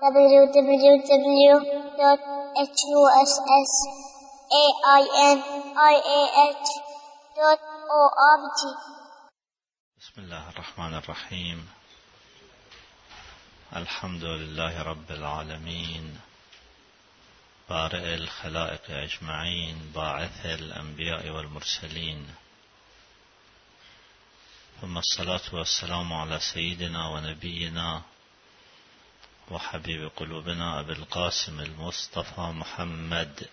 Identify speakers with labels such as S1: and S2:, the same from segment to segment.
S1: www.husainiah.org.
S2: بسم الله الرحمن الرحيم. الحمد لله رب العالمين، بارئ الخلائق أجمعين، باعث الأنبياء والمرسلين، ثم الصلاة والسلام على سيدنا ونبينا وحبيب قلوبنا أبي القاسم المصطفى محمد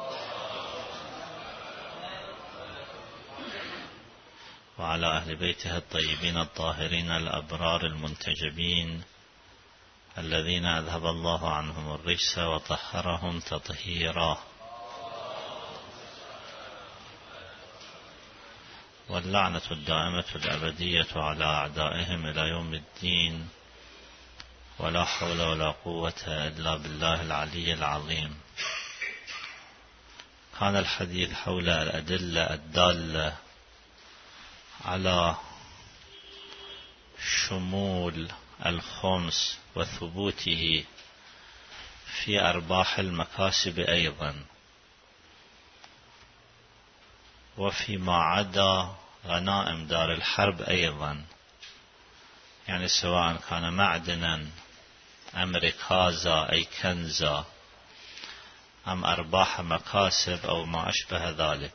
S2: وعلى أهل بيته الطيبين الطاهرين الأبرار المنتجبين الذين أذهب الله عنهم الرجس وطهرهم تطهيرا، واللعنة الدائمة الأبدية على أعدائهم إلى يوم الدين، ولا حول ولا قوة إلا بالله العلي العظيم. كان الحديث حول الأدلة الدالة على شمول الخمس وثبوته في أرباح المكاسب أيضا، وفيما عدا غنائم دار الحرب أيضا، يعني سواء كان معدنا أم ركازا أي كنزا أم أرباح مكاسب أو ما أشبه ذلك.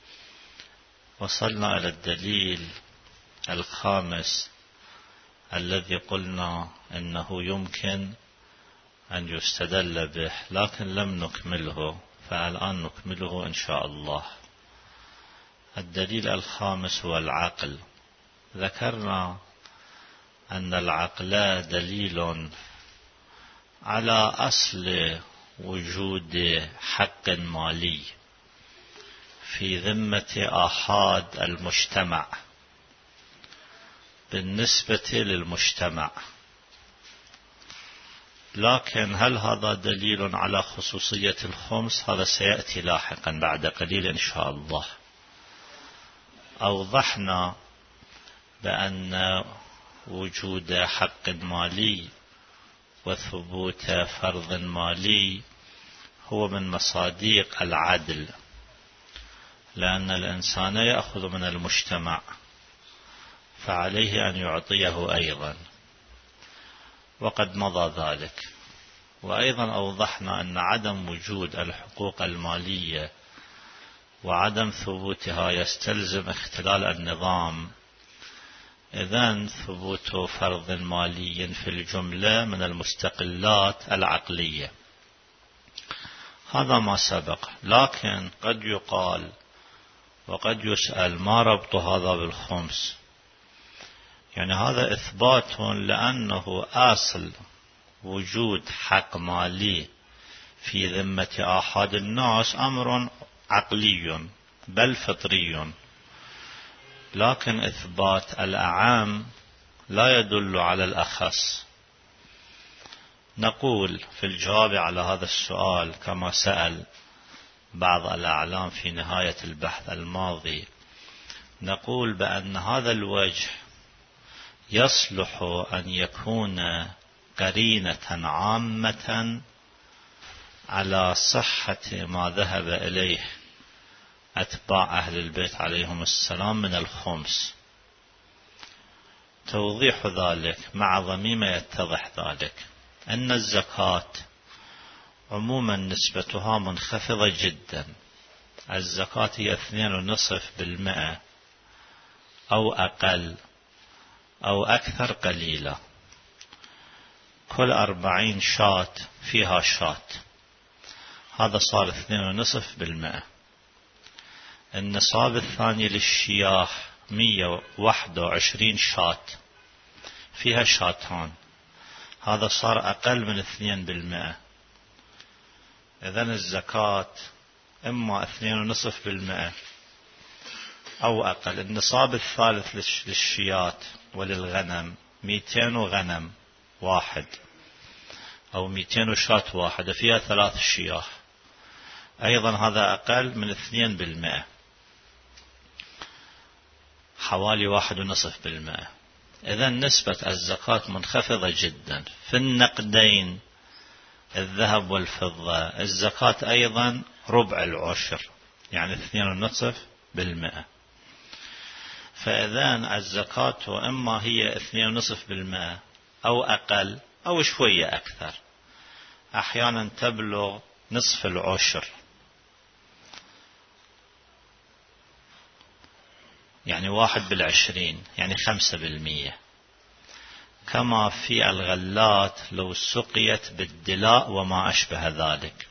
S2: وصلنا إلى الدليل الخامس الذي قلنا إنه يمكن أن يستدل به، لكن لم نكمله، فالآن نكمله إن شاء الله. الدليل الخامس هو العقل. ذكرنا أن العقل دليل على أصل وجود حق مالي في ذمة آحاد المجتمع بالنسبة للمجتمع، لكن هل هذا دليل على خصوصية الخمس؟ هذا سيأتي لاحقا بعد قليل إن شاء الله. أوضحنا بأن وجود حق مالي وثبوت فرض مالي هو من مصادق العدل، لأن الإنسان يأخذ من المجتمع فعليه أن يعطيه أيضا، وقد مضى ذلك. وأيضا أوضحنا أن عدم وجود الحقوق المالية وعدم ثبوتها يستلزم اختلال النظام، إذن ثبوت فرض مالي في الجملة من المستقلات العقلية. هذا ما سبق، لكن قد يقال وقد يسأل ما ربط هذا بالخمس؟ يعني هذا إثبات لأنه أصل وجود حق مالي في ذمة آحاد الناس أمر عقلي بل فطري، لكن إثبات الأعم لا يدل على الأخص. نقول في الجواب على هذا السؤال كما سأل بعض الأعلام في نهاية البحث الماضي، نقول بأن هذا الوجه يصلح أن يكون قرينة عامة على صحة ما ذهب إليه أتباع أهل البيت عليهم السلام من الخمس. توضيح ذلك مع ضميمة يتضح ذلك أن الزكاة عموما نسبتها منخفضة جدا. الزكاة هي 2.5% أو أقل أو أكثر قليلة. كل 40 شاة فيها شاة، هذا صار 2.5%. النصاب الثاني للشياح 121 شاة فيها شاتان، هذا صار أقل من 2%. إذن الزكاة إما 2.5% أو أقل. النصاب الثالث للشيات وللغنم 200 غنم واحد أو 200 شاة واحدة فيها 3 شياح، أيضا هذا أقل من 2%، حوالي 1.5%. إذن نسبة الزكاة منخفضة جدا. في النقدين الذهب والفضة. الزكاة أيضا ربع العشر، يعني 2.5%. فإذن الزكاة إما هي 2.5% أو أقل أو شوية أكثر، أحيانا تبلغ نصف العشر، يعني 1/20، يعني 5%. كما في الغلات لو سقيت بالدلاء وما أشبه ذلك.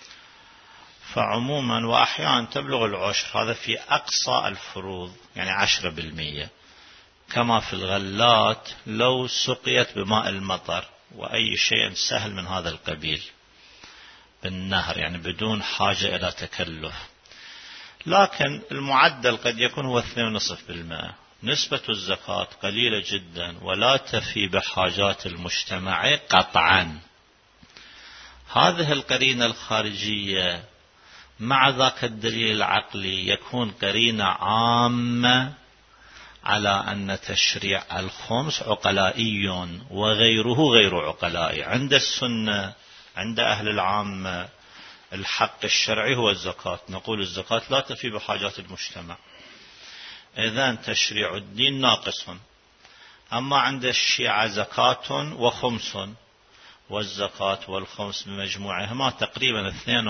S2: فعموما وأحيانا تبلغ العشر، هذا في أقصى الفروض، يعني 10%. كما في الغلات لو سقيت بماء المطر وأي شيء سهل من هذا القبيل بالنهر، يعني بدون حاجة إلى تكلف. لكن المعدل قد يكون هو 2.5%. نسبة الزكاة قليلة جدا ولا تفي بحاجات المجتمع قطعا. هذه القرينة الخارجية مع ذاك الدليل العقلي يكون قرينة عامة على أن تشريع الخمس عقلائي وغيره غير عقلائي. عند السنة، عند أهل العامة، الحق الشرعي هو الزكاة، نقول الزكاة لا تفي بحاجات المجتمع، إذن تشريع الدين ناقص. أما عند الشيعة زكاة وخمس، والزكاة والخمس بمجموعهما تقريبا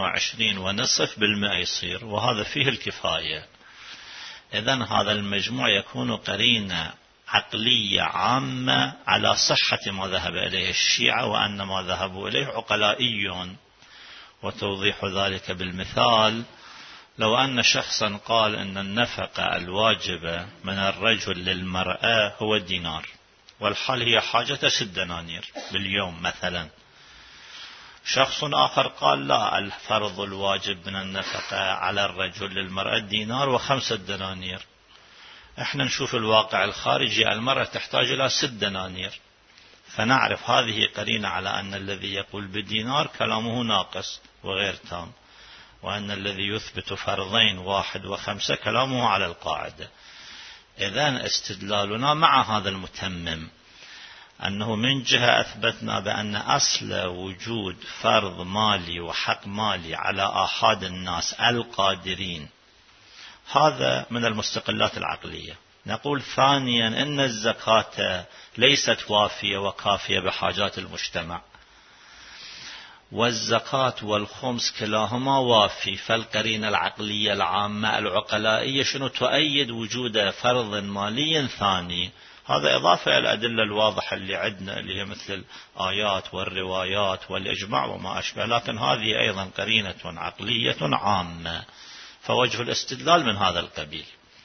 S2: 22.5% يصير، وهذا فيه الكفاية. إذن هذا المجموع يكون قرينة عقلية عامة على صحة ما ذهب إليه الشيعة، وأن ما ذهبوا إليه عقلائي. وتوضيح ذلك بالمثال: لو أن شخصا قال أن النفقة الواجبة من الرجل للمرأة هو دينار، والحال هي حاجة 6 دنانير باليوم مثلا. شخص آخر قال لا، الفرض الواجب من النفقة على الرجل للمرأة دينار و5 دنانير. احنا نشوف الواقع الخارجي، المرأة تحتاج إلى 6 دنانير، فنعرف هذه قرينة على أن الذي يقول بدينار كلامه ناقص وغير تام، وأن الذي يثبت فرضين 1 و5 كلامه على القاعدة. إذن استدلالنا مع هذا المتمم أنه من جهة أثبتنا بأن أصل وجود فرض مالي وحق مالي على آحاد الناس القادرين، هذا من المستقلات العقلية. نقول ثانيا إن الزكاة ليست وافية وكافية بحاجات المجتمع، والزكاة والخمس كلاهما وافي. فالقرينة العقلية العامة العقلائية شنو تؤيد وجود فرض مالي ثاني. هذا إضافة إلى الأدلة الواضحة اللي عندنا، اللي هي مثل الآيات والروايات والإجماع وما أشبه، لكن هذه أيضا قرينة عقلية عامة، فوجه الاستدلال من هذا القبيل.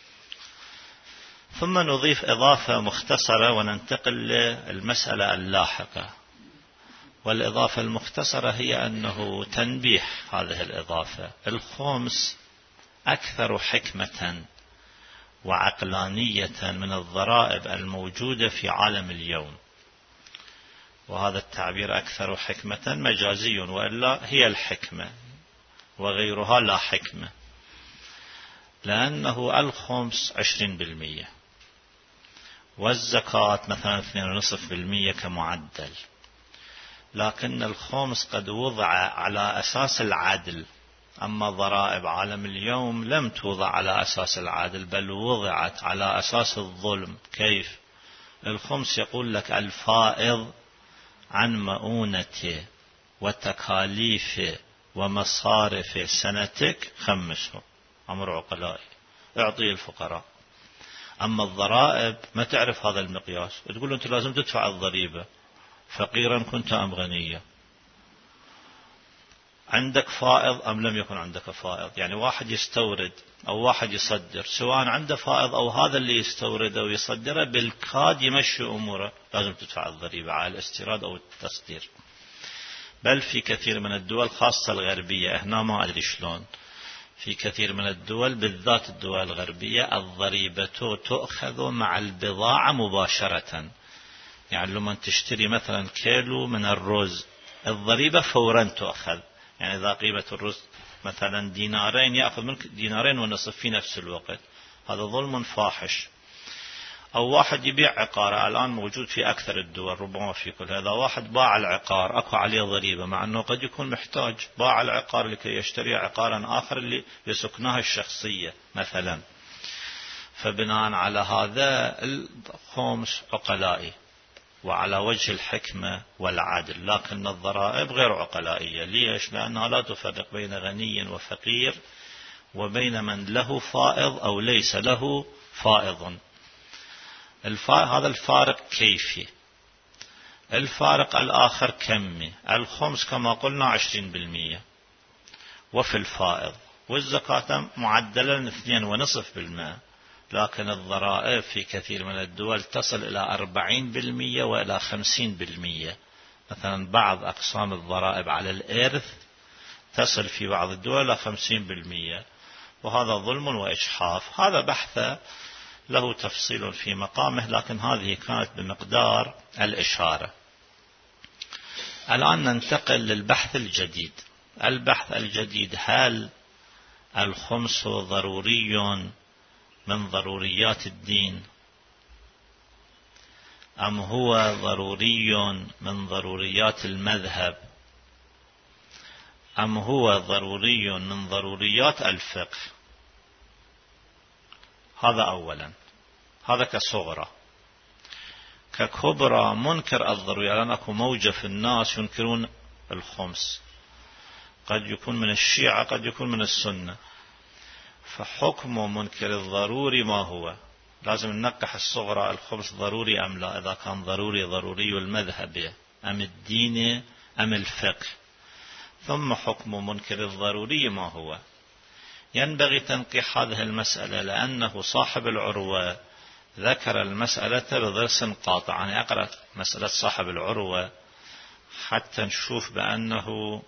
S2: ثم نضيف إضافة مختصرة وننتقل للمسألة اللاحقة. والإضافة المختصرة هي أنه تنبيه هذه الإضافة: الخمس أكثر حكمة وعقلانية من الضرائب الموجودة في عالم اليوم. وهذا التعبير أكثر حكمة مجازي، وإلا هي الحكمة وغيرها لا حكمة، لأنه الخمس 20%، والزكاة مثلا 2.5% كمعدل. لكن الخمس قد وضع على أساس العدل، أما ضرائب عالم اليوم لم توضع على أساس العدل، بل وضعت على أساس الظلم. كيف؟ الخمس يقول لك الفائض عن مؤونة وتكاليف ومصارف سنتك خمسه، أمر عقلائي، اعطي الفقراء. أما الضرائب ما تعرف هذا المقياس، تقول أنت لازم تدفع الضريبة، فقيرا كنت أم غنيا، عندك فائض أم لم يكن عندك فائض. يعني واحد يستورد أو واحد يصدر، سواء عنده فائض أو هذا اللي يستورد أو يصدره بالكاد يمشي أموره، لازم تدفع الضريبة على الاستيراد أو التصدير. بل في كثير من الدول خاصة الغربية، هنا ما أدري شلون، في كثير من الدول بالذات الدول الغربية الضريبة تؤخذ مع البضاعة مباشرة. يعني لما تشتري مثلا كيلو من الرز، الضريبة فورا تؤخذ. يعني إذا قيمة الرز مثلا دينارين، يأخذ منك 2.5 دينار في نفس الوقت. هذا ظلم فاحش. أو واحد يبيع عقار الآن موجود في أكثر الدول، ربما في كل هذا، واحد باع العقار أكو عليه ضريبة، مع أنه قد يكون محتاج، باع العقار لكي يشتري عقارا آخر اللي لسكنها الشخصية مثلا. فبناء على هذا الخمس عقلائي وعلى وجه الحكمة والعدل، لكن الضرائب غير عقلائية. ليش؟ لأنها لا تفرق بين غني وفقير وبين من له فائض أو ليس له فائض. هذا الفارق كيفي. الفارق الآخر كمي. الخمس كما قلنا 20% وفي الفائض، والزكاة معدلة 2.5%، لكن الضرائب في كثير من الدول تصل إلى 40% وإلى 50%. مثلا بعض أقسام الضرائب على الإرث تصل في بعض الدول إلى 50%، وهذا ظلم وإجحاف. هذا بحث له تفصيل في مقامه، لكن هذه كانت بمقدار الإشارة. الآن ننتقل للبحث الجديد. البحث الجديد: هل الخمس ضروري من ضروريات الدين، أم هو ضروري من ضروريات المذهب، أم هو ضروري من ضروريات الفقه؟ هذا أولا. هذا كصغرى. ككبرى منكر الضروري، لأن أكو موجة في الناس ينكرون الخمس، قد يكون من الشيعة قد يكون من السنة. فحكم منكر الضروري ما هو؟ لازم ننقح الصغرى، الخمس ضروري أم لا؟ إذا كان ضروري المذهب أم الدين أم الفقه؟ ثم حكم منكر الضروري ما هو؟ ينبغي تنقيح هذه المسألة، لأنه صاحب العروة ذكر المسألة بضرس قاطع. يعني أقرأ مسألة صاحب العروة حتى نشوف بأنه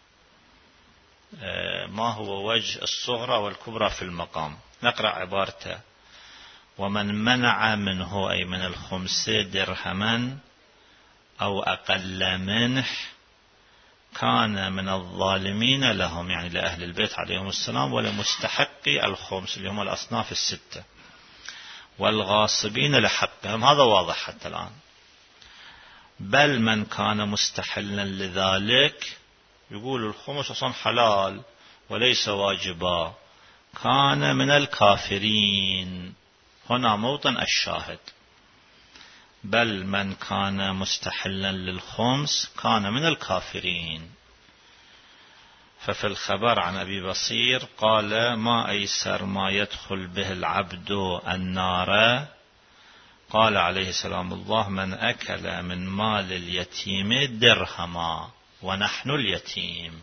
S2: ما هو وجه الصغرى والكبرى في المقام. نقرأ عبارته: ومن منع منه، أي من الخمس، درهما أو أقل منه كان من الظالمين لهم، يعني لأهل البيت عليهم السلام، ولمستحقي الخمس اللي هم الأصناف الستة، والغاصبين لحقهم. هذا واضح حتى الآن. بل من كان مستحلا لذلك، يقول الخمس أصلا حلال وليس واجبا، كان من الكافرين. هنا موطن الشاهد. بل من كان مستحلا للخمس كان من الكافرين. ففي الخبر عن أبي بصير قال: ما أيسر ما يدخل به العبد النار. قال عليه السلام: الله من أكل من مال اليتيم درهما ونحن اليتيم.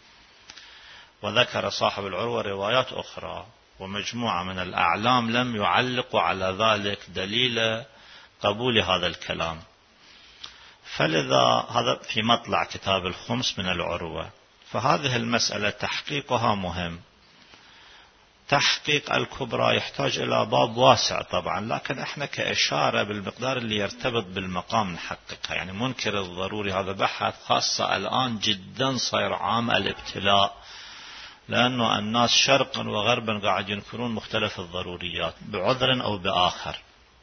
S2: وذكر صاحب العروة روايات أخرى ومجموعة من الأعلام لم يعلقوا على ذلك دليل قبول هذا الكلام. فلذا هذا في مطلع كتاب الخمس من العروة. فهذه المسألة تحقيقها مهم. تحقيق الكبرى يحتاج إلى باب واسع طبعا، لكن احنا كإشارة بالمقدار اللي يرتبط بالمقام نحققها. يعني منكر الضروري هذا بحث خاصة الآن جدا صاير عام الابتلاء، لأنه الناس شرقا وغربا قاعد ينكرون مختلف الضروريات بعذر أو بآخر.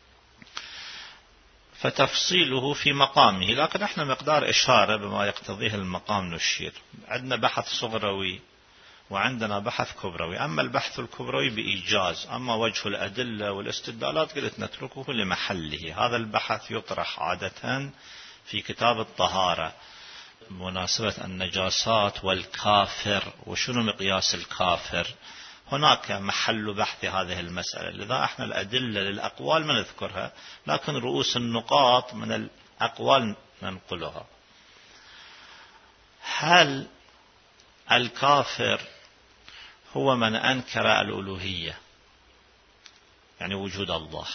S2: فتفصيله في مقامه، لكن احنا مقدار إشارة بما يقتضيه المقام نشير. عندنا بحث صغروي وعندنا بحث كبروي. أما البحث الكبروي بإيجاز، أما وجه الأدلة والاستدلالات قلت نتركه لمحله. هذا البحث يطرح عادة في كتاب الطهارة، مناسبة النجاسات والكافر وشنو مقياس الكافر. هناك محل بحث هذه المسألة، لذا احنا الأدلة للأقوال ما نذكرها، لكن رؤوس النقاط من الأقوال ننقلها. هل الكافر هو من أنكر الألوهية، يعني وجود الله،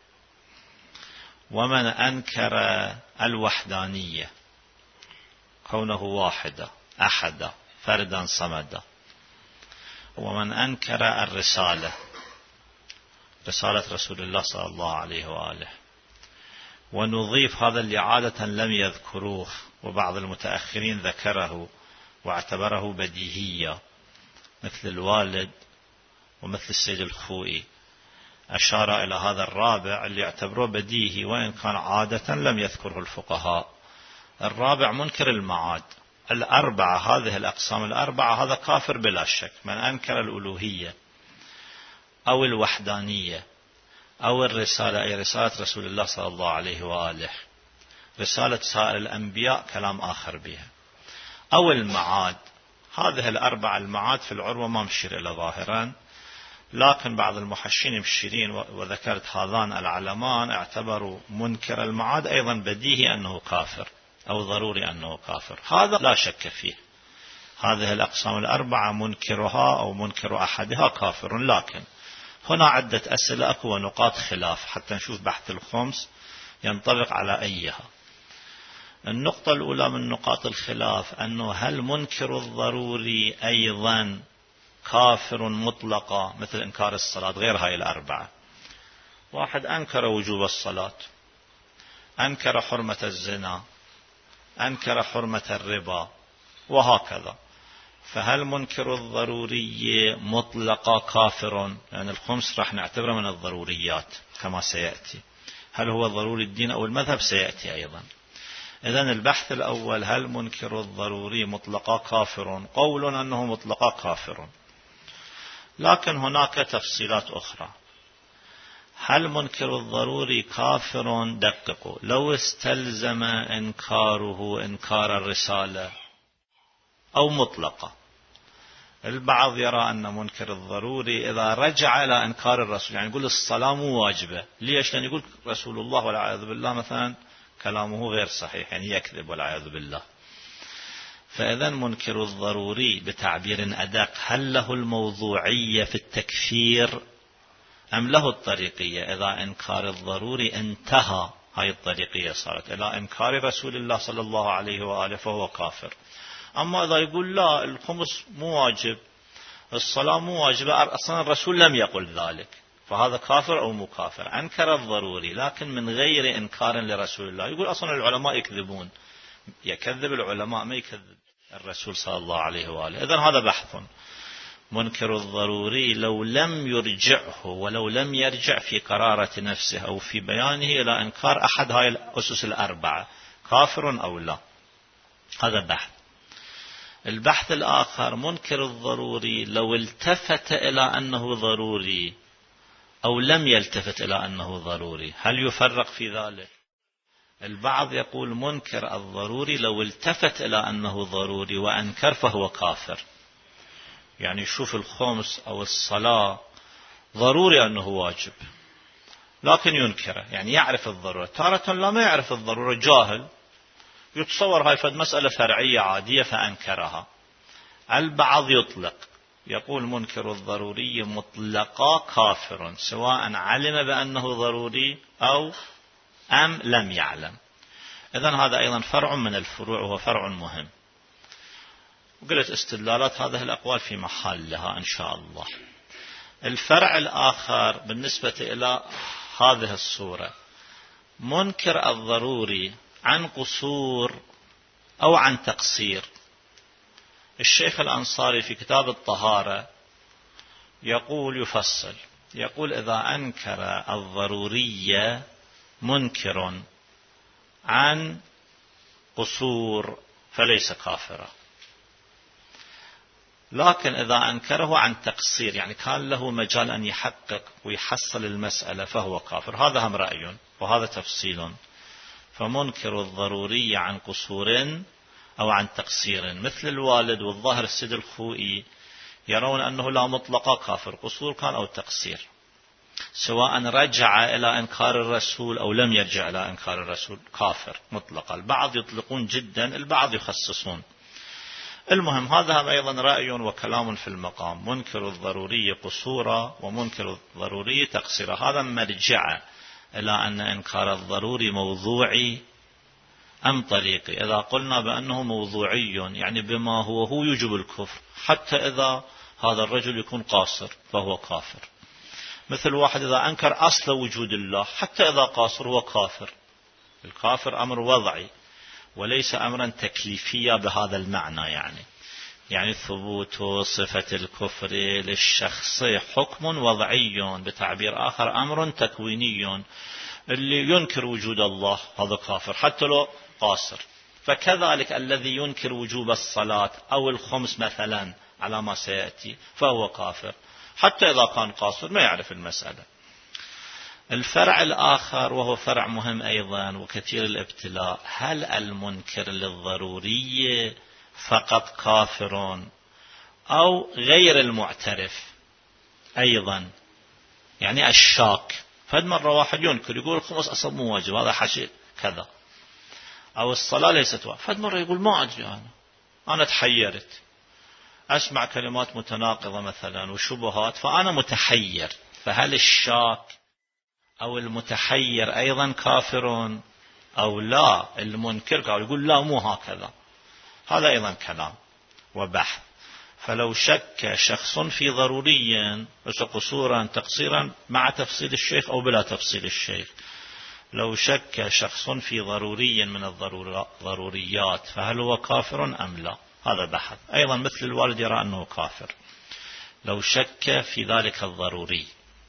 S2: ومن أنكر الوحدانية، كونه واحدا أحدا فردا صمدا، ومن أنكر الرسالة، رسالة رسول الله صلى الله عليه وآله؟ ونضيف هذا اللي عادة لم يذكروه وبعض المتأخرين ذكره واعتبره بديهية، مثل الوالد ومثل السيد الخوئي. أشار إلى هذا الرابع اللي يعتبره بديهي وإن كان عادة لم يذكره الفقهاء. الرابع منكر المعاد. الأربعة، هذه الأقسام الأربعة، هذا كافر بلا شك. من أنكر الألوهية أو الوحدانية أو الرسالة، أي رسالة رسول الله صلى الله عليه وآله، رسالة سائر الأنبياء كلام آخر بها، أو المعاد. هذه الأربع المعاد في العروة ما مشير إلى ظاهرا، لكن بعض المحشين مشيرين وذكرت هذان العلمان اعتبروا منكر المعاد أيضا بديهي أنه كافر أو ضروري أنه كافر. هذا لا شك فيه. هذه الأقسام الأربعة منكرها أو منكر أحدها كافر. لكن هنا عدة أسئلة أكو ونقاط خلاف حتى نشوف بحث الخمس ينطبق على أيها. النقطة الأولى من نقاط الخلاف أنه هل منكر الضروري أيضا كافر مطلقا مثل إنكار الصلاة غير هاي الأربعة؟ واحد أنكر وجوب الصلاة، أنكر حرمة الزنا، أنكر حرمة الربا، وهكذا. فهل منكر الضروري مطلقا كافر؟ يعني الخمس راح نعتبره من الضروريات كما سيأتي. هل هو ضروري الدين أو المذهب؟ سيأتي أيضا. إذن البحث الأول، هل منكر الضروري مطلقا كافر؟ قول أنه مطلقا كافر، لكن هناك تفصيلات أخرى. هل منكر الضروري كافر؟ دققوا، لو استلزم إنكاره إنكار الرسالة أو مطلقة. البعض يرى أن منكر الضروري إذا رجع إلى إنكار الرسول، يعني يقول الصلاة مو واجبة. ليش؟ لأن يقول رسول الله والعياذ بالله مثلا كلامه غير صحيح، يعني يكذب والعياذ بالله. فإذا منكر الضروري بتعبير أدق، هل له الموضوعية في التكفير أم له الطريقية؟ إذا إنكار الضروري انتهى، هاي الطريقية صارت إلى إنكار رسول الله صلى الله عليه وآله، فهو كافر. أما إذا يقول لا الخمس مو واجب، الصلاة مو واجبة، أصلا الرسول لم يقل ذلك، فهذا كافر أو مو كافر. أنكر الضروري لكن من غير إنكار لرسول الله. يقول أصلا العلماء يكذبون، يكذب العلماء ما يكذب الرسول صلى الله عليه وآله. إذن هذا بحث. منكر الضروري لو لم يرجعه ولو لم يرجع في قرارة نفسه أو في بيانه إلى إنكار أحد هاي الأسس الأربعة، كافر أو لا، هذا بحث. البحث الآخر، منكر الضروري لو التفت إلى أنه ضروري أو لم يلتفت إلى أنه ضروري، هل يفرق في ذلك؟ البعض يقول منكر الضروري لو التفت إلى أنه ضروري وأنكر فهو كافر. يعني يشوف الخمس أو الصلاة ضروري أنه واجب لكن ينكره، يعني يعرف الضرورة. تارة لا ما يعرف الضرورة، جاهل، يتصور هاي فد مسألة فرعية عادية فأنكرها. البعض يطلق، يقول منكر الضروري مطلقا كافر سواء علم بأنه ضروري أو أم لم يعلم. إذن هذا أيضا فرع من الفروع وهو فرع مهم. وقلت استدلالات هذه الأقوال في محلها إن شاء الله. الفرع الآخر بالنسبة إلى هذه الصورة، منكر الضروري عن قصور أو عن تقصير. الشيخ الأنصاري في كتاب الطهارة يقول، يفصل، يقول إذا أنكر الضرورية منكر عن قصور فليس كافرا، لكن إذا أنكره عن تقصير يعني كان له مجال أن يحقق ويحصل المسألة فهو كافر. هذا هم رأي وهذا تفصيل. فمنكر الضروري عن قصور أو عن تقصير، مثل الوالد والظاهر السيد الخوئي يرون أنه لا مطلقا كافر، قصور كان أو تقصير، سواء رجع إلى إنكار الرسول أو لم يرجع إلى إنكار الرسول، كافر مطلقا. البعض يطلقون جدا، البعض يخصصون. المهم هذا أيضا رأي وكلام في المقام. منكر الضروري قصورا ومنكر الضروري تقصيرا، هذا مرجع إلى أن إنكار الضروري موضوعي أم طريقي. إذا قلنا بأنه موضوعي يعني بما هو يوجب الكفر، حتى إذا هذا الرجل يكون قاصر فهو كافر. مثل واحد إذا أنكر أصل وجود الله حتى إذا قاصر هو كافر. الكافر أمر وضعي وليس أمرا تكليفيا بهذا المعنى. يعني يعني ثبوت صفة الكفر للشخص حكم وضعي، بتعبير آخر أمر تكويني. اللي ينكر وجود الله هذا كافر حتى لو قاصر. فكذلك الذي ينكر وجوب الصلاة أو الخمس مثلا على ما سيأتي فهو كافر حتى إذا كان قاصر ما يعرف المسألة. الفرع الآخر وهو فرع مهم أيضا وكثير الابتلاء، هل المنكر للضروري فقط كافر أو غير المعترف أيضا؟ يعني الشاك، فد مرة واحد ينكر يقول الخمس أصلا مو واجب هذا حشي كذا، أو الصلاة ليست واجب، فد مرة يقول ما أدري أنا تحيرت، أسمع كلمات متناقضة مثلا وشبهات فأنا متحير. فهل الشاك أو المتحير أيضا كافر أو لا؟ المنكر قال يقول لا مو هكذا، هذا أيضا كلام وبحث. فلو شك شخص في ضروري بس قصورا تقصيرا مع تفصيل الشيخ أو بلا تفصيل الشيخ، لو شك شخص في ضروري من الضروريات فهل هو كافر أم لا؟ هذا بحث أيضا، مثل الوالد يرى أنه كافر لو شك في ذلك الضروري.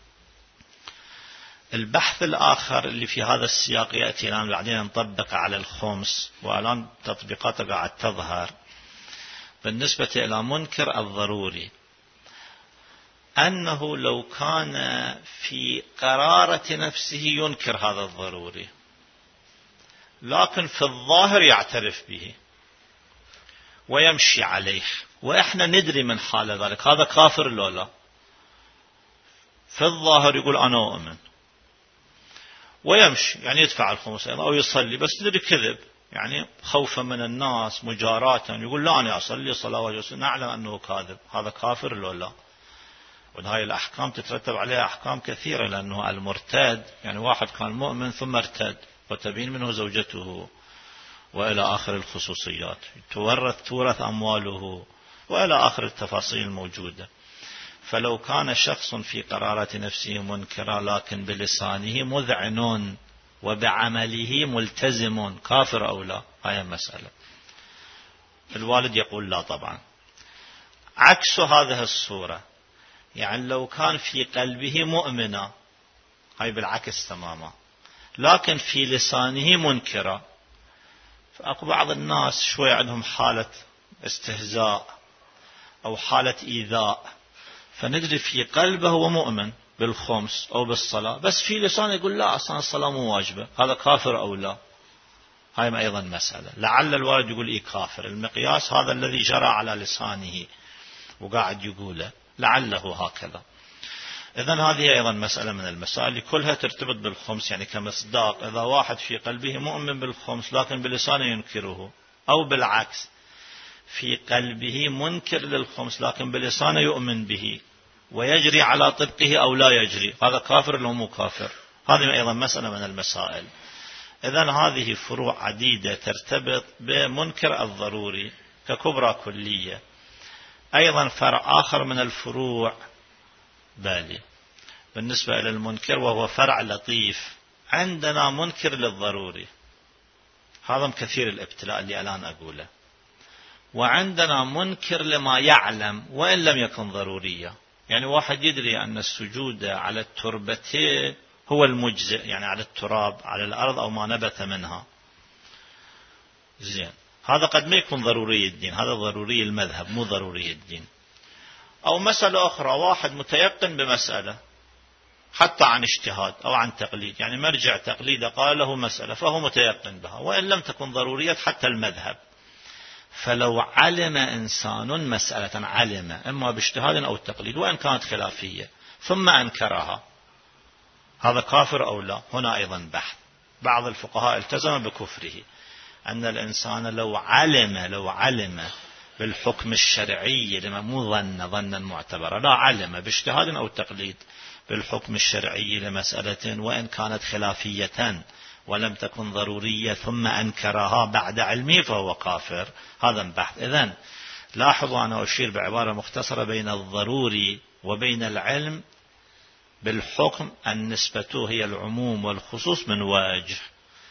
S2: البحث الآخر اللي في هذا السياق يأتي الآن بعدين نطبق على الخمس، والآن تطبيقاته قاعد تظهر. بالنسبة إلى منكر الضروري أنه لو كان في قرارة نفسه ينكر هذا الضروري لكن في الظاهر يعترف به ويمشي عليه، وإحنا ندري من حال ذلك هذا كافر لو لا؟ في الظاهر يقول أنا أؤمن ويمشي، يعني يدفع الخمس أو يصلي بس ندري كذب، يعني خوفا من الناس مجاراة يقول لا أنا أصلي صلاة واجب، نعلم أنه كاذب، هذا كافر لو لا؟ وهذه الأحكام تترتب عليها أحكام كثيرة، لأنه المرتد يعني واحد كان مؤمن ثم ارتد وتبين منه زوجته وإلى آخر الخصوصيات، تورث أمواله وإلى آخر التفاصيل الموجودة. فلو كان شخص في قرارة نفسه منكرا لكن بلسانه مذعن وبعمله ملتزم كافر أو لا؟ هاي المسألة. الوالد يقول لا طبعا. عكس هذه الصورة، يعني لو كان في قلبه مؤمنا، هاي بالعكس تماما، لكن في لسانه منكرا. فأكو بعض الناس شوي عندهم حالة استهزاء أو حالة إيذاء، فندري في قلبه هو مؤمن بالخمس أو بالصلاة بس في لسانه يقول لا أصلا الصلاة مو واجبة، هذا كافر أو لا؟ هاي أيضا مسألة. لعل الوالد يقول إيه كافر، المقياس هذا الذي جرى على لسانه وقاعد يقوله لعله هكذا. إذن هذه أيضا مسألة من المسائل كلها ترتبط بالخمس، يعني كمصداق إذا واحد في قلبه مؤمن بالخمس لكن بلسانه ينكره، أو بالعكس في قلبه منكر للخمس لكن بلسانه يؤمن به ويجري على طبقه أو لا يجري، هذا كافر لو مو كافر؟ هذه أيضا مسألة من المسائل. إذن هذه فروع عديدة ترتبط بمنكر الضروري ككبرى كلية. أيضا فرع آخر من الفروع بالي بالنسبة إلى المنكر وهو فرع لطيف، عندنا منكر للضروري هذا كثير الابتلاء اللي الآن أقوله، وعندنا منكر لما يعلم وإن لم يكن ضروريا، يعني واحد يدري أن السجود على التربة هو المجزئ، يعني على التراب على الأرض أو ما نبت منها، زين هذا قد ما يكون ضروري الدين، هذا ضروري المذهب مو ضروري الدين. أو مسألة أخرى واحد متيقن بمسألة حتى عن اجتهاد أو عن تقليد، يعني مرجع تقليد قال له مسألة فهو متيقن بها وإن لم تكن ضرورية حتى المذهب. فلو علم إنسان مسألة، علم إما باجتهاد أو التقليد وإن كانت خلافية ثم أنكرها، هذا كافر أو لا؟ هنا أيضا بحث. بعض الفقهاء التزم بكفره، أن الإنسان لو علم بالحكم الشرعي لما مو ظنا معتبرا، لا علم باجتهاد أو تقليد بالحكم الشرعي لمسألة وإن كانت خلافية ولم تكن ضرورية ثم أنكرها بعد علمه فهو كافر، هذا بحث. إذن لاحظوا أنا أشير بعبارة مختصرة بين الضروري وبين العلم بالحكم النسبة هي العموم والخصوص من وجه.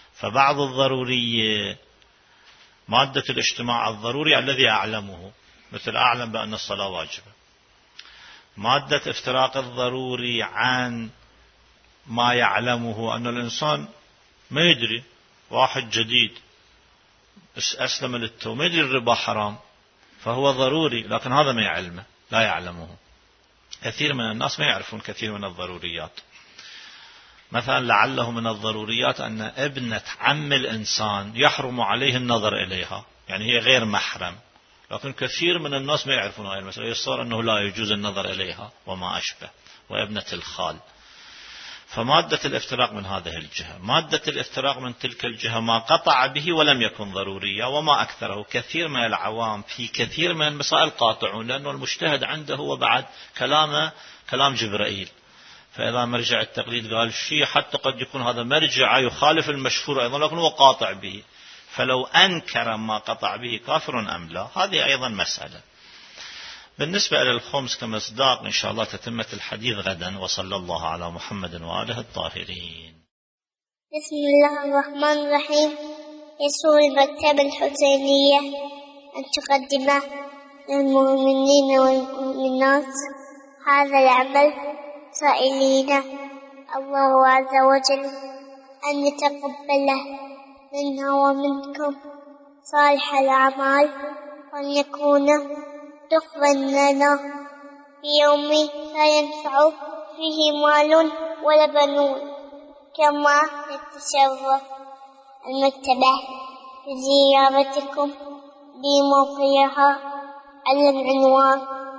S2: فبعض الضروري مادة الاجتماع الضروري الذي أعلمه مثل أعلم بأن الصلاة واجبة. مادة افتراق الضروري عن ما يعلمه، أن الإنسان ما يدري، واحد جديد أسلم للتو ما يدري الربا حرام، فهو ضروري لكن هذا ما يعلمه، لا يعلمه. كثير من الناس ما يعرفون كثير من الضروريات. مثلا لعله من الضروريات أن ابنة عم الإنسان يحرم عليه النظر إليها، يعني هي غير محرم، لكن كثير من الناس ما يعرفون هذه المسألة، يصير أنه لا يجوز النظر إليها وما أشبه، وابنة الخال. فمادة الافتراق من هذه الجهة. مادة الافتراق من تلك الجهة ما قطع به ولم يكن ضروريا وما أكثره. كثير من العوام في كثير من المسائل قاطعون، لأنه المجتهد عنده هو بعد كلام جبرائيل، فإذا مرجع التقليد قال شيء حتى قد يكون هذا مرجع يخالف المشهور أيضا لكن هو قاطع به، فلو أنكر ما قطع به كافر أم لا، هذه أيضا مسألة. بالنسبة إلى الخمس كمصداق إن شاء الله تتمة الحديث غدا، وصلى الله على محمد وآله الطاهرين.
S1: بسم الله الرحمن الرحيم. يسر المكتبة الحسينية أن تقدم للمؤمنين والمؤمنات هذا العمل سائلين الله عز وجل أن يتقبله منا ومنكم صالح الأعمال، وأن يكون دخلا لنا في يوم لا ينفع فيه مال ولا بنون. كما نتشرف المكتبة بزيارتكم بموقعها على العنوان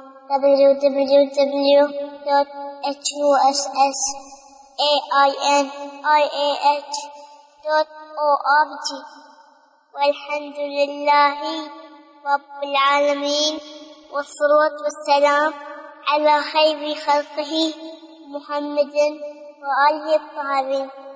S1: www.hussainih.org. والحمد لله رب العالمين، والصلاة والسلام على خير خلقه محمد وآله الطاهرين.